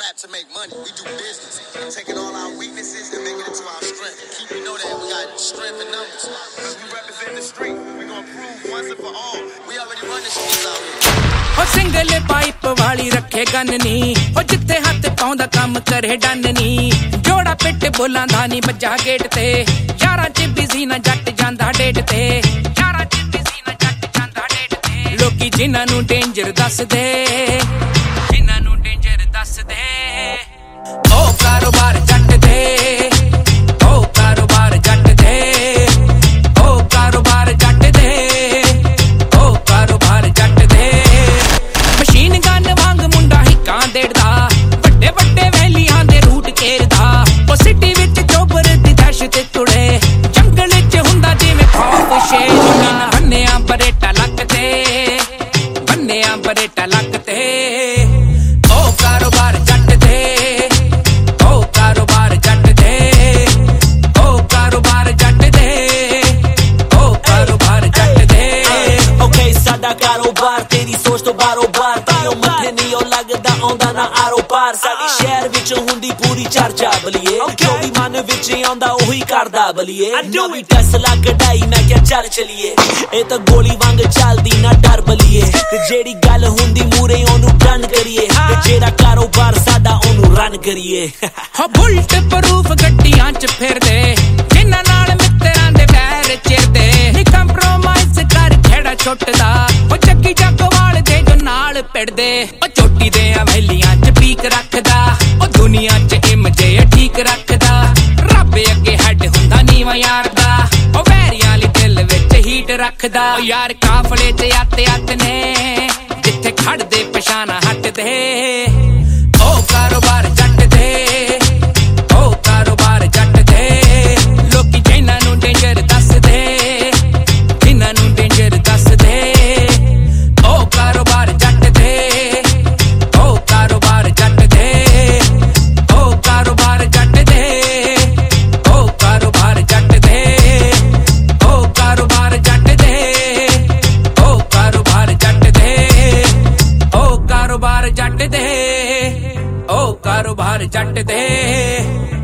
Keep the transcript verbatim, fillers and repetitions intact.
rap to make money. We do business. We're taking all our weaknesses and making it to our strength. Keep you know that we got strength in numbers. Because we represent the street. We're going to prove once and for all. We already run the streets out here. ओ single pipe वाली रखे gun नी ओ जिथे हाथ पाउंदा काम करे done नी जोड़ा पिट बोलां दा नी बजा गेट ते यारां च बिजी ना जट जांदा डेट ते यारां च बिजी ना जट जांदा डेट ते लोकी जिन्हां नू डेंजर दस दे जिन्हां नू डेंजर दस दे ओ कारोबार जट दे ओ कारोबार जट दे ओ कारोबार जट दे ओ कारोबार जट दे मशीन गन वांग मुंडा हिक्कां देड़दा ਵੱਡੇ ਵੱਡੇ ਵੈਲੀਆਂ ਦੇ ਰੂਟ ਘੇਰਦਾ ਉਹ ਸਿਟੀ ਵਿੱਚ ਚੋਬਰ ਦੀ ਦਹਿਸ਼ਤ ਤੁੜੇ ਜੰਗਲ ਵਿੱਚ ਹੁੰਦਾ ਜਿਵੇਂ ਖੌਫ ਸ਼ੇਰ ਬੰਨਿਆਂ ਬਰੇਟਾ ਲੱਕ ਤੇ ਬੰਨਿਆਂ ਬਰੇਟਾ ਲੱਕ ਤੇ ਉਹ ਕਾਰੋਬਾਰ ਜੱਟ ਦੇ ਉਹ ਕਾਰੋਬਾਰ ਜੱਟ ਦੇ ਉਹ ਕਾਰੋਬਾਰ ਜੱਟ ਦੇ ਉਹ ਕਾਰੋਬਾਰ ਜੱਟ ਦੇ ਓਕੇ ਸਾਡਾ ਕਾਰੋਬਾਰ ਤੇਰੀ ਸੋਚ ਤੋਂ ਬਾਰੋਬਾਰ ਤਾਈਓ ਮੱਥੇ ਨਹੀਂ ਉਹ ਲੱਗਦਾ ਆਉਂਦਾ ਨਾ ਆਰੋ ਪਾਰ ਸਾਡੀ ਸ਼ਹਿਰ ਵਿੱਚ ਹੁੰਦੀ ਪੂਰੀ ਚਰਚਾ ਬਲੀਏ ਜੋ ਵੀ ਮਨ ਵਿੱਚ ਆਉਂਦਾ ਉਹੀ ਕਰਦਾ ਬਲੀਏ ਨਵੀਂ ਟੈਸਲਾ ਕਢਾਈ ਮੈਂ ਕਿਹਾ ਚੱਲ ਚਲੀਏ ਇਹ ਤਾਂ ਗੋਲੀ ਵਾਂਗ ਚੱਲਦੀ ਨਾ ਡਰ ਬਲੀਏ ਤੇ ਜਿਹੜੀ ਗੱਲ ਹੁੰਦੀ ਮੂਰੇ ਉਹਨੂੰ ਡਨ ਕਰੀਏ ਤੇ ਜਿਹੜਾ ਕਾਰੋਬਾਰ ਸਾਡਾ ਉਹਨੂੰ ਰਨ ਕਰੀਏ ਹੋ ਬੁਲਟ ਪ੍ਰੂਫ ਗੱਡੀਆਂ 'ਚ ਫਿਰਦੇ ਜਿਨ੍ਹਾਂ ਨਾਲ ਮਿੱਤਰਾਂ ਦੇ ਵੈਰ ਚਿਰਦੇ ਨੀ ਕੰਪਰੋਮਾਈਜ਼ ਕਰ ਖੇੜਾ ਛੁੱਟਦਾ ਉਹ ਚੱਕੀ ਜੱਗਵਾਲ ਦੇ ਜੋ ਨਾਲ ਪਿੜਦੇ ਉਹ ਚੋਟੀ ਦੇ ਹਵੇਲੀਆਂ 'ਚ ਪੀਕ ਰੱਖਦਾ ਉਹ ਦੁਨੀਆ 'ਚ ਇਮਜੇ ਠੀਕ ਰੱਖਦਾ ਰੱਬ ਅੱਗੇ ਹੈਡ ਹੁੰਦਾ ਨੀਵਾਂ ਯਾਰ ਦਾ ਉਹ ਵੈਰੀਆਂ ਲਈ ਦਿਲ ਵਿੱਚ ਹੀਟ ਰੱਖਦਾ ਉਹ ਯਾਰ ਕਾਫਲੇ 'ਚ ਆਤੇ ਆਤ ਨੇ ਜਿੱਥੇ ਖੜਦੇ ਪਛਾਣਾ ਹਟਦੇ ਉਹ ਕਾਰੋਬਾਰ ਜੱਟ ਦੇ ਉਹ ਕਾਰੋਬਾਰ ਜੱਟ ਦੇ ਲੋਕੀ ਜਿਨ੍ਹਾਂ ਨੂੰ ਡੇਂਜਰ ਦੱਸਦੇ ਜਿਨ੍ਹਾਂ ਨੂੰ ਡੇਂਜਰ ਦੱਸਦੇ ਉਹ ਕਾਰੋਬਾਰ ਜੱਟ ਦੇ ਉਹ ਕਾਰੋਬਾਰ ਜੱਟ ਦੇ ਉਹ ਕਾਰੋਬਾਰ ਜੱਟ ਦੇ ਉਹ ਕਾਰੋਬਾਰ ਜੱਟ ਦੇ ਉਹ ਕਾਰੋਬਾਰ ਜੱਟ ਦੇ ਉਹ ਕਾਰੋਬਾਰ ਜੱਟ ਦੇ ਉਹ ਕਾਰੋਬਾਰ ਜੱਟ ਦੇ ਉਹ ਕਾਰੋਬਾਰ ਜੱਟ ਦੇ